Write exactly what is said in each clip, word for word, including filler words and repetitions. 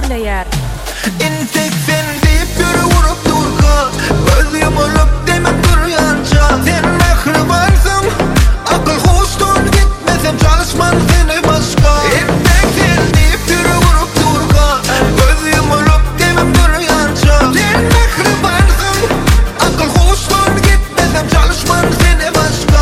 bileýär. Intek sen deyip yürü vurup durga, gözüm olup demem duryanca. Sen mehribansın, akıl hoştan gitmesem çalışman seni başka. Intek sen deyip yürü vurup durga, gözüm olup demem duryanca. Sen mehribansın, akıl hoştan gitmesem çalışman seni başka.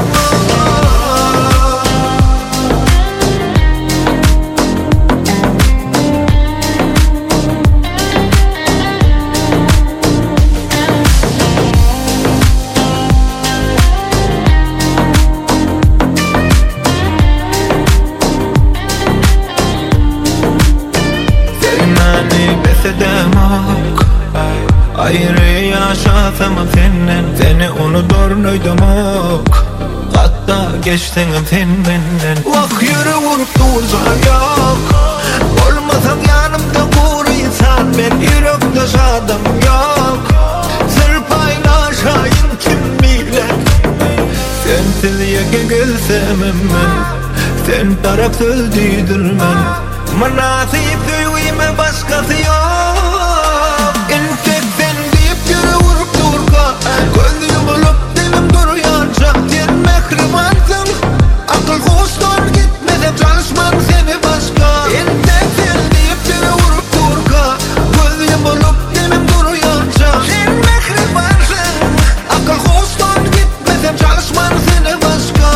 Demek ayrı yaşasam senden, seni unuturnuydumok. Hatta geçtin sen benden. Vak yürü vurup dursan yok, olmasan yanımda kuruysan. Ben yürekte şadım yok, sır paylaşayım kim bilir. Sensiz yeke gelsem ben, sen tarafsız değdirmen. Manasip duyuyma başkası yok. Intek sen deyip yürü vurup durga, gözüm olup dilim duruyanca. Sen mehribansın, akıl hoştan gitmesem çalışman seni başka. Intek sen deyip yürü vurup durga, gözüm olup dilim duruyanca. Sen mehribansın, akıl hoştan gitmesem çalışman seni başka.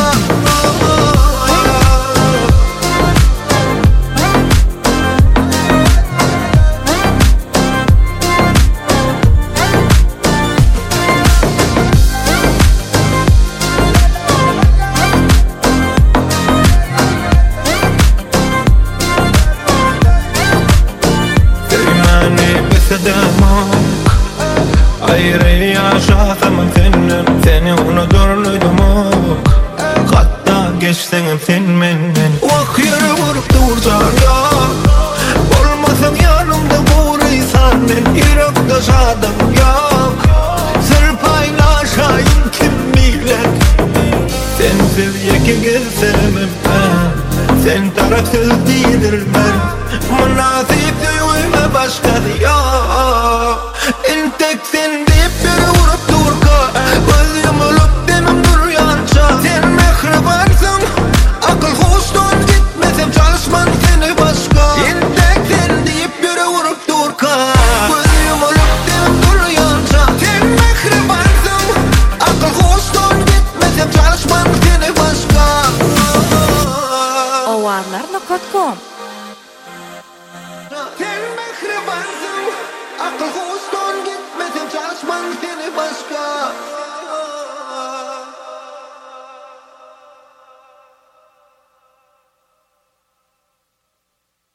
Ayrı yaşasam senden, seni unuturnuydumok. Hatta geçtin sen benden. Vak yürü vurup dursan yok, olmasam yanımda kuruysan. Ben yürekte şadım yok, sır paylaşayım kim bilir. Sensiz yeke gelsem ben, sen tarafsız değildirmen. Münasip duyuyma başkası yok. Intek sen deyip yürü vurup durga, gözüm olup demem duruyanca. Sen mehribansın, akıl hoştan gitmesem çalışman seni başka. Intek sen deyip yürü vurup durga, gözüm olup demem duruyanca. Sen mehribansın, akıl hoştan gitmesem çalışman seni başka. owarlar nokta com Sen mehribansın, akıl